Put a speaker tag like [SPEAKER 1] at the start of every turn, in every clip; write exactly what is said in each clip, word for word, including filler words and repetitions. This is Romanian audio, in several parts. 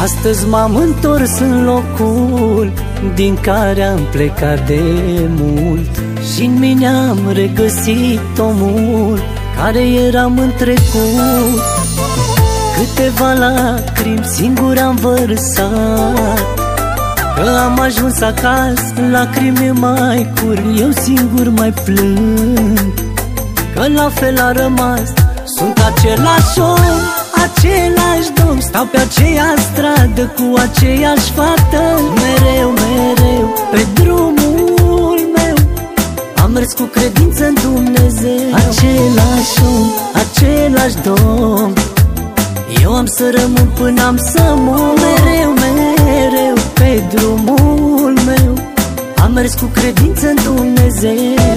[SPEAKER 1] Astăzi m-am întors în locul din care am plecat de mult, și-n mine am regăsit omul care eram în trecut. Câteva lacrimi singur am vărsat, că am ajuns acasă, lacrimi mai curg, eu singur mai plâng. Că la fel a rămas, sunt același om, același domn, stau pe aceeași stradă cu aceeași fată. Mereu, mereu, pe drumul meu am mers cu credință în Dumnezeu. Același om, același domn, eu am să rămân până am să mor. Mereu, mereu, pe drumul meu am mers cu credință în Dumnezeu.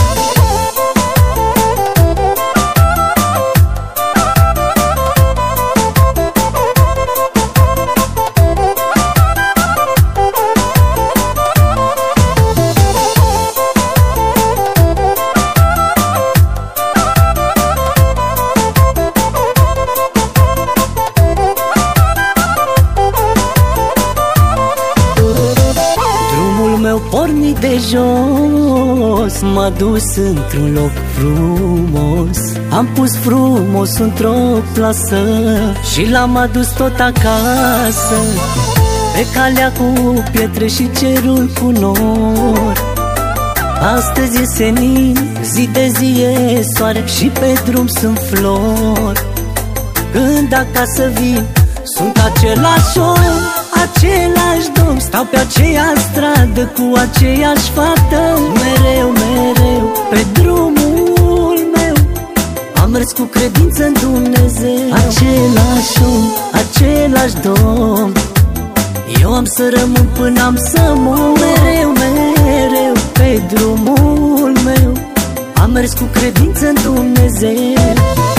[SPEAKER 1] Pornit de jos, m-a dus într-un loc frumos, am pus frumos într-o plasă și l-am adus tot acasă. Pe calea cu pietre și cerul cu nor, astăzi e senin, zi de zi e soare și pe drum sunt flori. Când acasă vin, sunt același om, același domn, stau pe aceeași stradă cu aceeași fată. Mereu, mereu, pe drumul meu am mers cu credință în Dumnezeu. Același om, același domn, eu am să rămân până am să mor. Mereu, mereu, pe drumul meu am mers cu credință în Dumnezeu.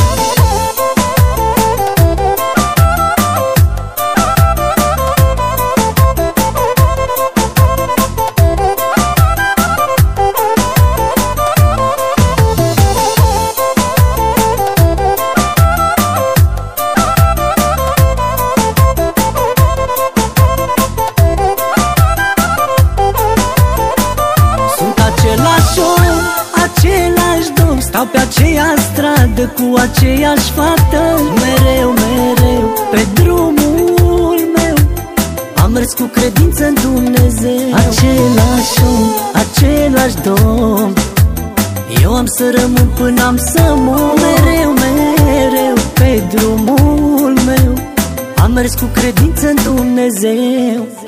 [SPEAKER 1] Același om, același domn, stau pe aceeași stradă cu aceeași fată. Mereu, mereu, pe drumul meu am mers cu credință în Dumnezeu. Același om, același domn, eu am să rămân până am să mor. Mereu, mereu, pe drumul meu am mers cu credință în Dumnezeu.